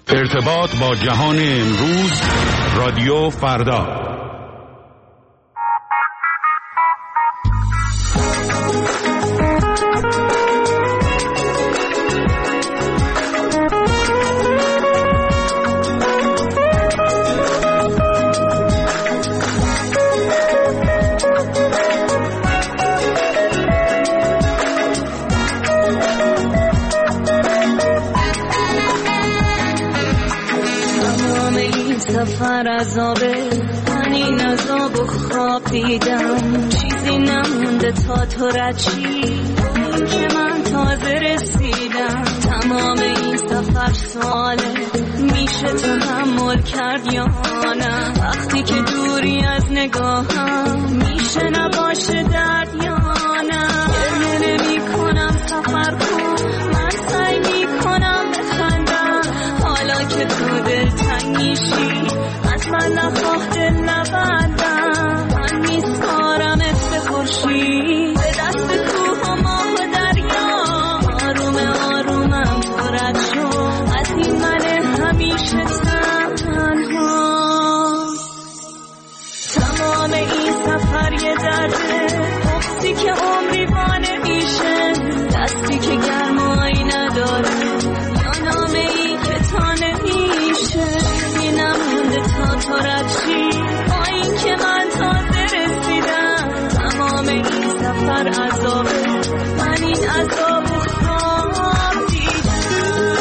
ارتباط با جهان امروز، رادیو فردا. سفر عذابه، من این عذاب و خواب دیدم، چیزی نمونده تا تو رد شی، این که من تازه رسیدم. تمام این سفر ساله، میشه تحمل کرد یا نه؟ وقتی که دوری از نگاهم، میشه نباشه درد یا نه؟ گریه نمی کنم سفر کن، من سعی می کنم بخندم، حالا که تو دلتنگ میشی از من نخواه دل نبندم. من میسپارمت به خورشید، به دست کوه و ماه و دریا، آروم آرومم تو رد شو از این من همیشه تنها. تمام این سفر یه درده، بغضی که عمری وانه میشه، دستی که گرمایی نداره یا نامه ای که تا نمیشه. نمونده تا تو رد شی، با این که من تازه رسیدم. تمام این سفر عذابه، من این عذاب و خواب دیدم.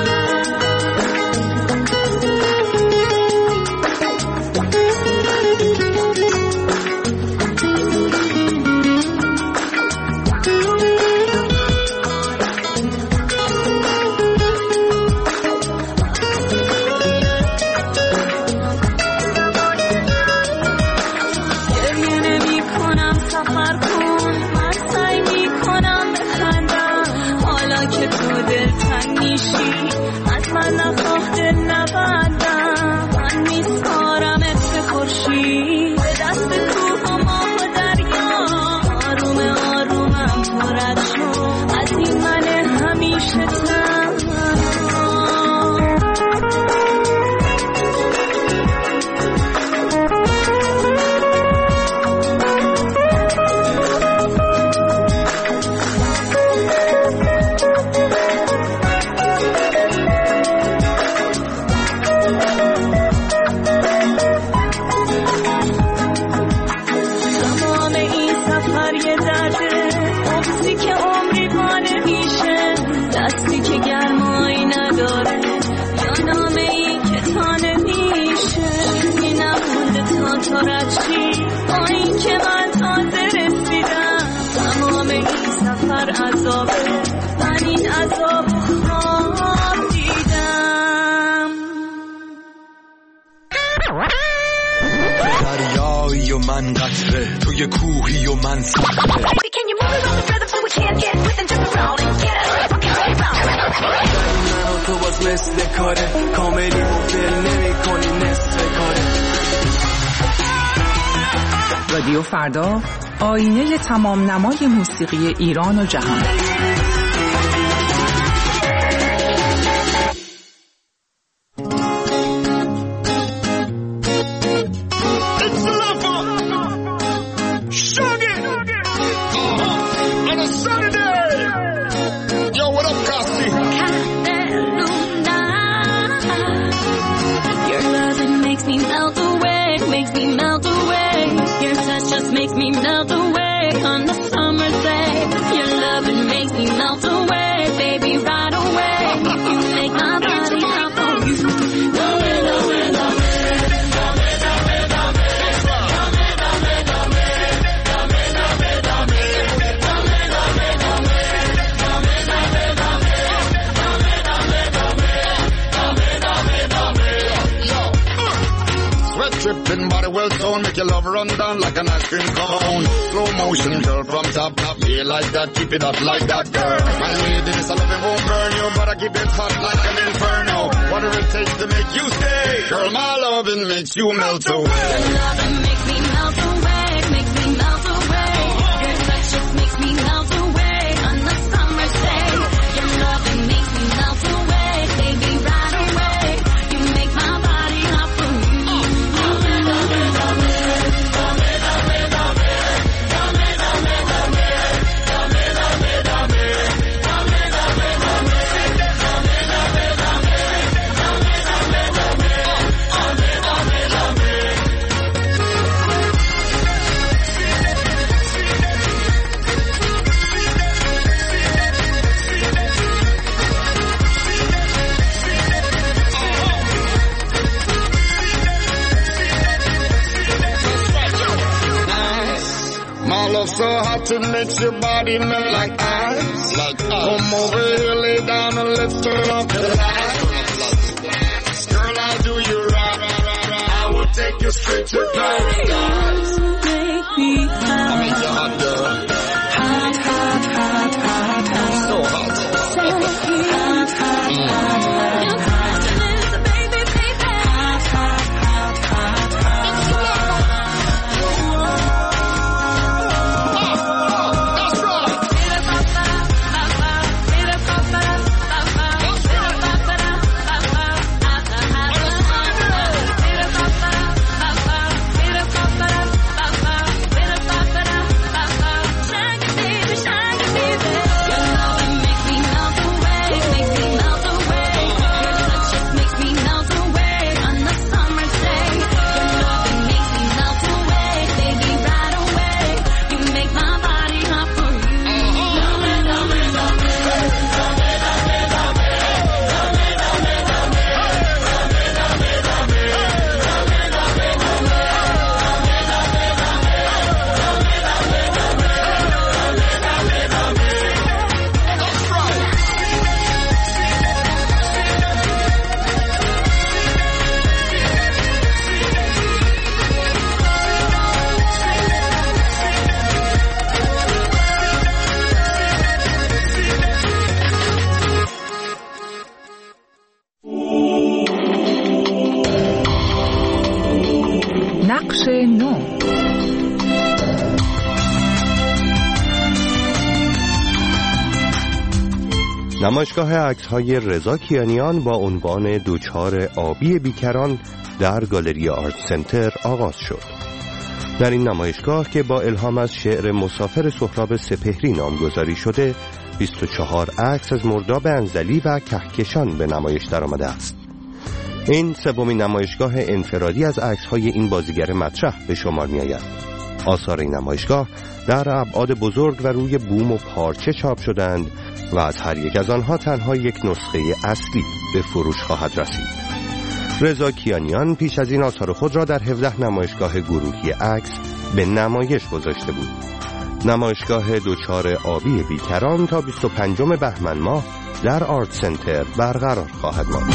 از من نخواه دل نبندم. من میسپارمت به خورشید، به دست کوه و ماه و دریا، آروم آرومم تو رد شو از این من همیشه تنها. با این که من تازه رسیدم. تمام این سفر عذابه، من این عذاب خواب دیدم. دریایی و من قطره، توی کوهی و من صخره. من و تو باز مثل کاره، کاملی مفل نمی کنی نصف کاره. رادیو فردا، آینه تمام نمای موسیقی ایران و جهان. Makes me melt away on the summer's day. Your loving makes me melt away, baby, right away. You make my body hop for you. Dame, dame, dame, dame, dame, dame, dame, dame, dame, dame, dame, Sweat dripping, body well toned, make your love run down like an ice cream cone. Slow motion, girl, from top, yeah, like that, keep it up like that, girl. My lady, this I love it won't burn you, but I keep it hot like an inferno. Whatever it takes to make you stay, girl, my loving makes you melt away. Your loving makes me melt away, makes me melt away. Your touch just makes me melt away on the summer's day. Your loving makes me melt away, baby, right away. hot, it makes your body melt like ice. Come over here, lay down and let's turn off the lights. Girl, I'll do you right. I will take you straight to paradise. Make me hot. I'll make you hot, girl. Hot, hot, hot, hot, hot. So hot. Hot, hot, hot, hot, hot. نقش نو. نمایشگاه عکس‌های رضا کیانیان با عنوان دوچار آبی بیکران در گالری آرت سنتر آغاز شد. در این نمایشگاه که با الهام از شعر مسافر سهراب سپهری نامگذاری شده، 24 عکس از مرداب انزلی و کهکشان به نمایش درآمده است. این سومین نمایشگاه انفرادی از عکس‌های این بازیگر مطرح به شمار می‌آید. آثار این نمایشگاه در ابعاد بزرگ و روی بوم و پارچه چاپ شدند و از هر یک از آنها تنها یک نسخه اصلی به فروش خواهد رسید. رضا کیانیان پیش از این آثار خود را در 17 نمایشگاه گروهی عکس به نمایش گذاشته بود. نمایشگاه دوچار آبی بیکران تا 25 بهمن ماه در آرت سنتر برقرار خواهد ماند.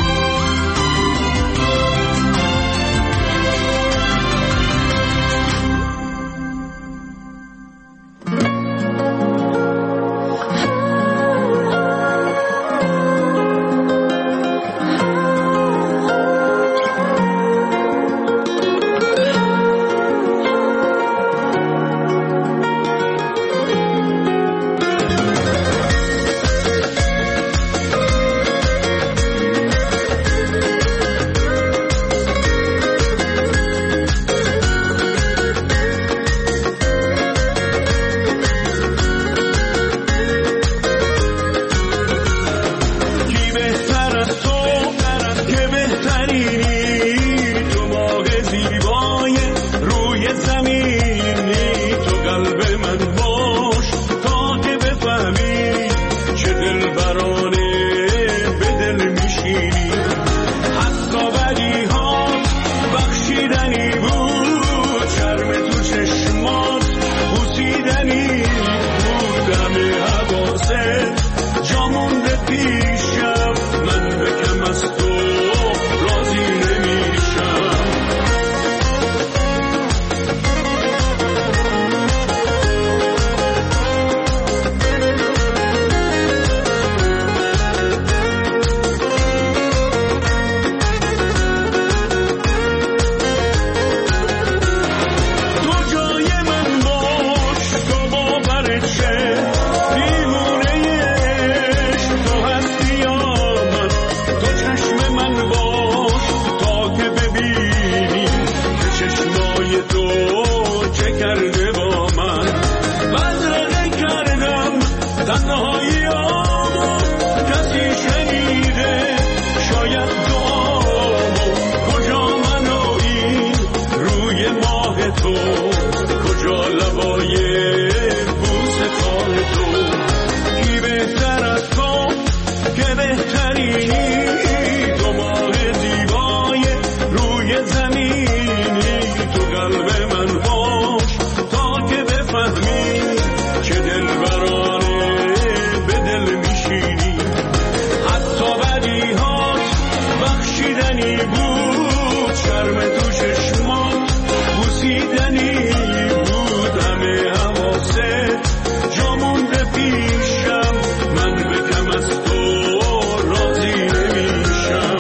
بوسیدنی بود شرم تو چشمات بوسیدنی بود همه حواست جا مونده پیشم من به کم از تو راضی نمیشم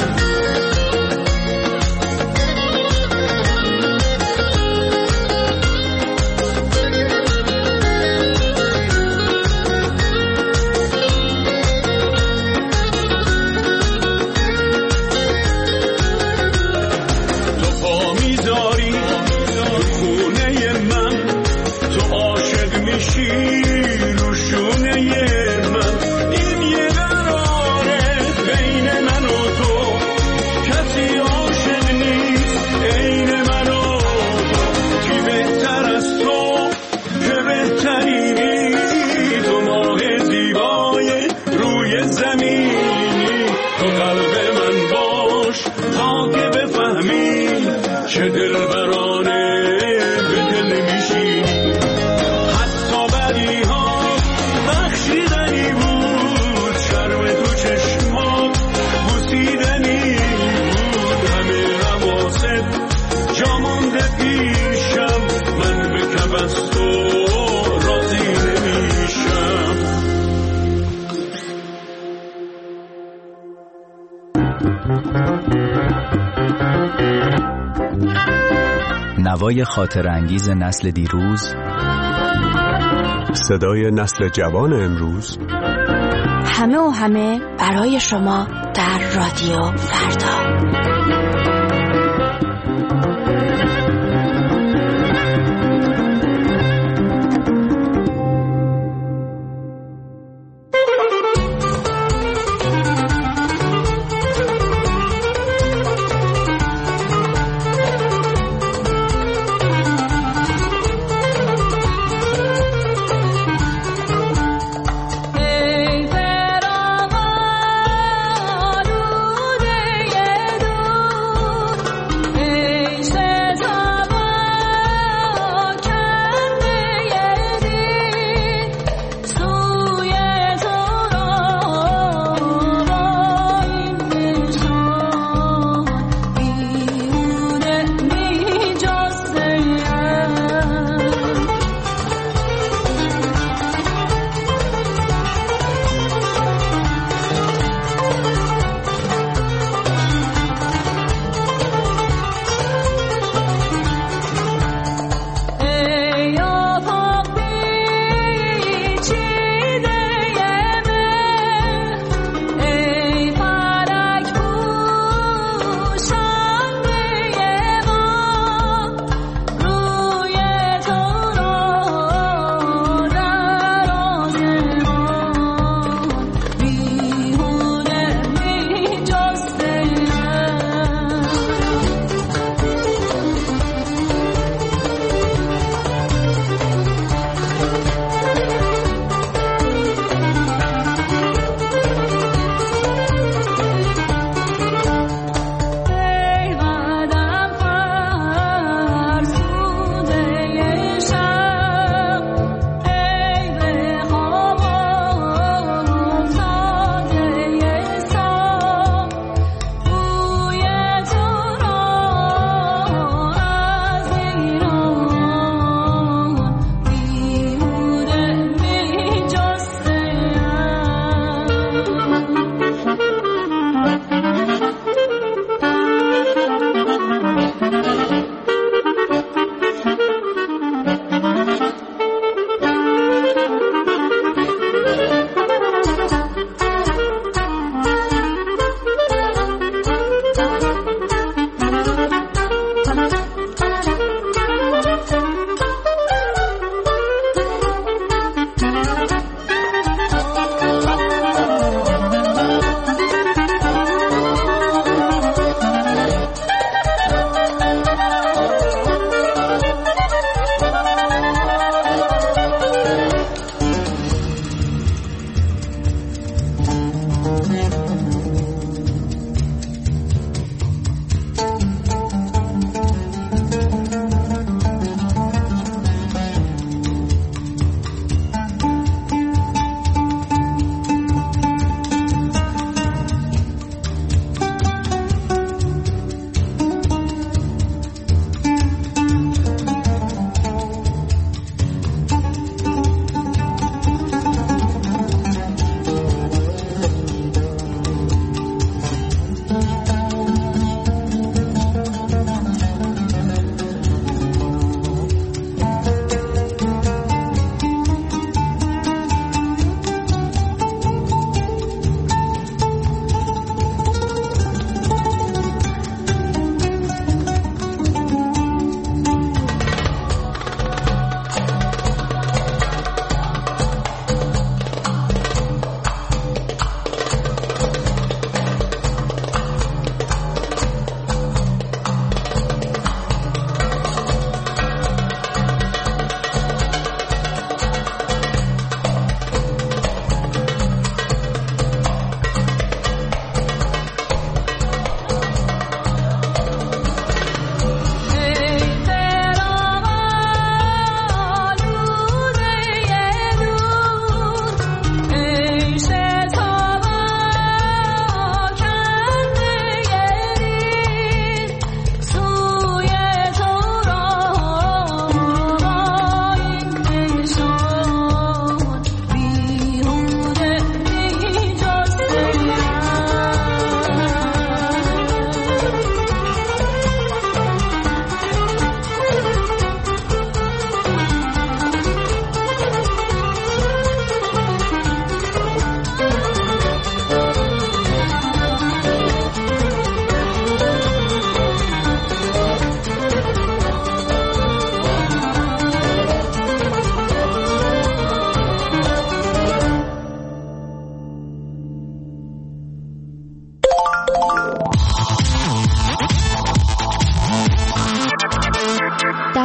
نوای خاطر انگیز نسل دیروز، صدای نسل جوان امروز، همه و همه برای شما در رادیو فردا.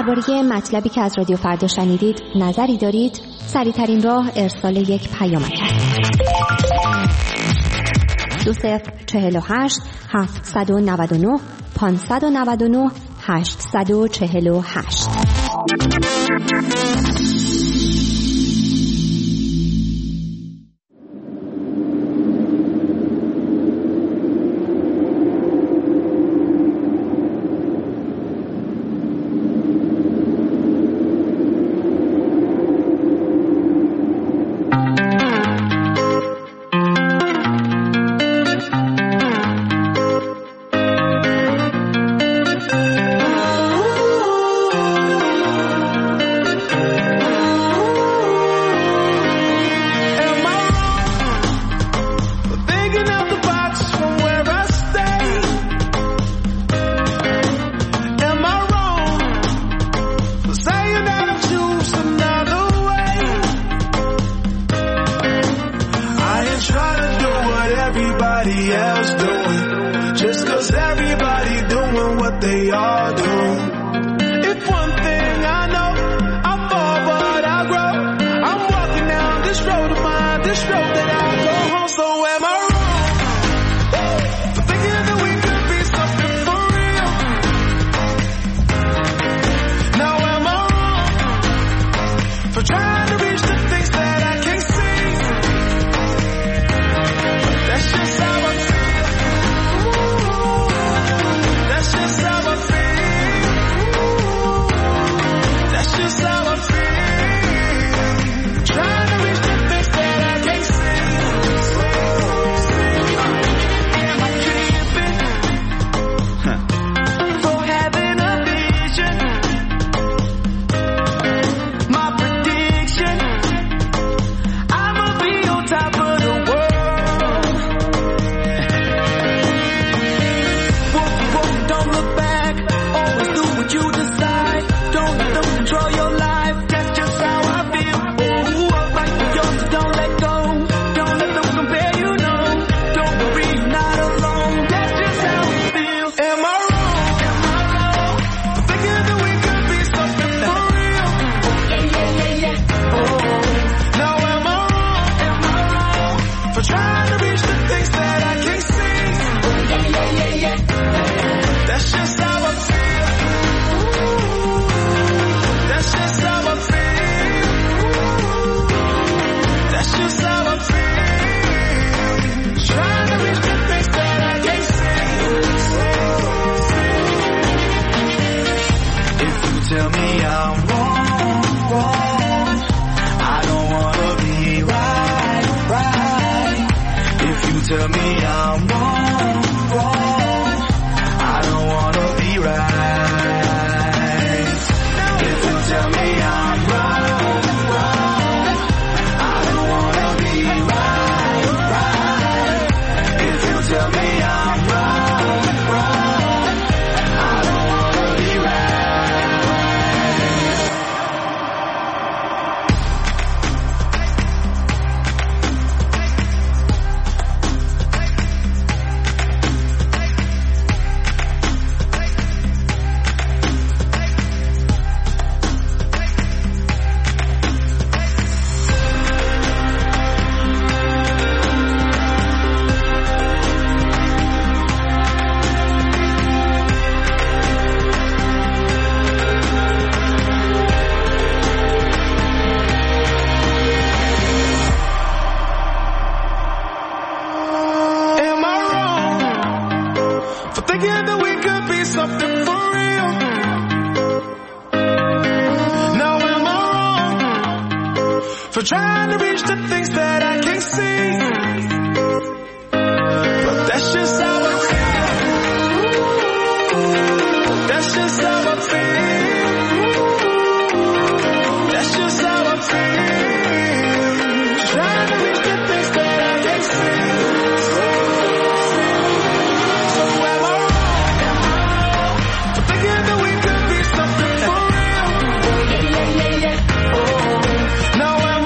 درباره مطلبی که از رادیو فردا شنیدید نظری دارید؟ سریع‌ترین راه ارسال یک پیامک است. 2048 799 599 848.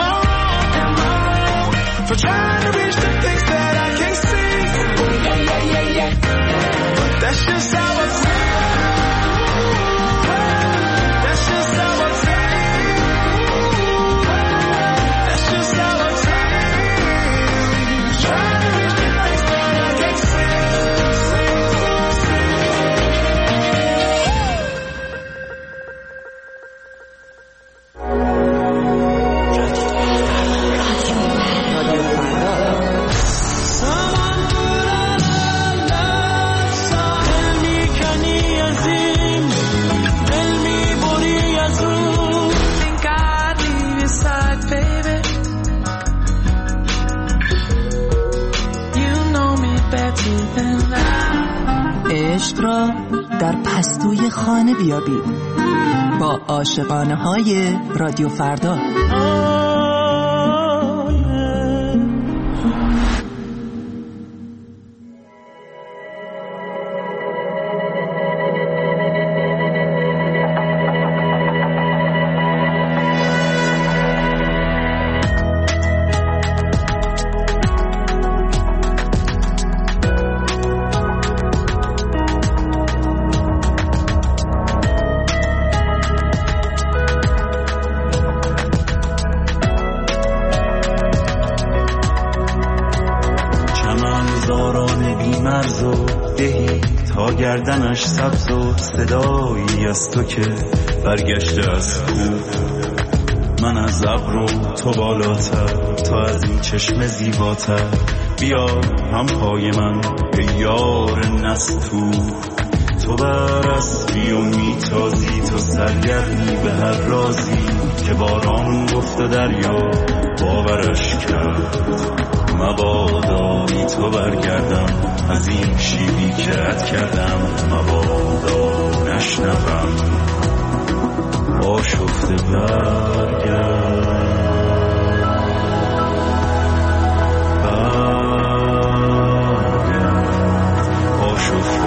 For trying to reach the things that I can't see. عشق را در پستوی خانه بیابید با عاشقانه های رادیو فردا. گردنش سبز و صدایی از تو که برگشته از کوه. من از ابر و تو بالاتر، تو از این چشم زیباتر. بیا هم پای من ای یار نستو. تو بر اسبی و میتازی، تو سرگرمی به هر رازی که باران گفت و دریا باورش کرد. مبادا بی تو برگردم از این شیبی که رد کردم. مبادا نشنوم آشفته برگرد. آشفته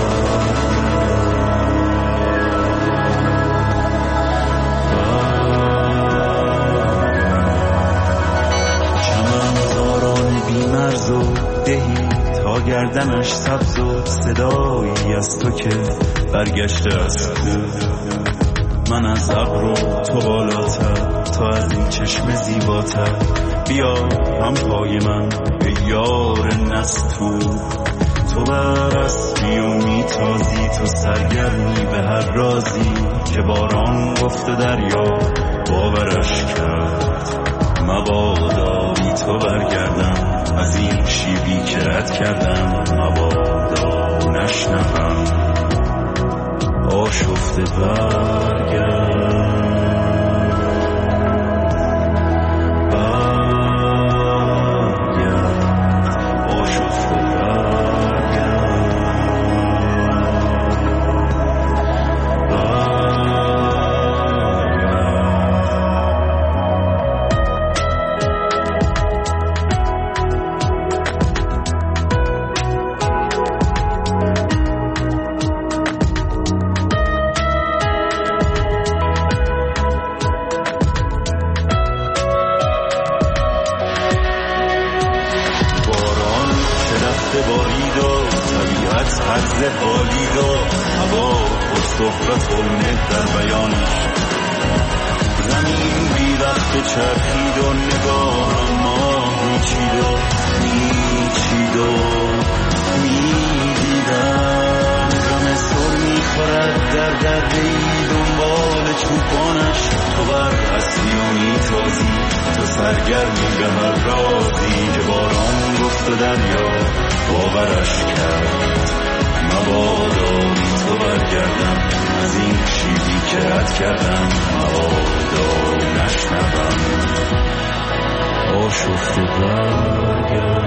دهی تا گردنش سبز و صدایی از تو که برگشته از کوه. من از ابر و تو بالاتر، تو از این چشم زیباتر. بیا هم پای من ای یار نستو. تو بر اسبی و میتازی، تو سرگرمی به هر رازی که باران گفت و دریا باورش کرد. مبادا بی تو برگردم از این شیبی که رد کردم. مبادا نشنوم آشفته برگرد. سرگرمی به هر رازی که باران گفت و دریا باورش کرد. مبادا بی تو برگردم از این شیبی که رد کردم. مبادا نشنوم آشفته برگرد.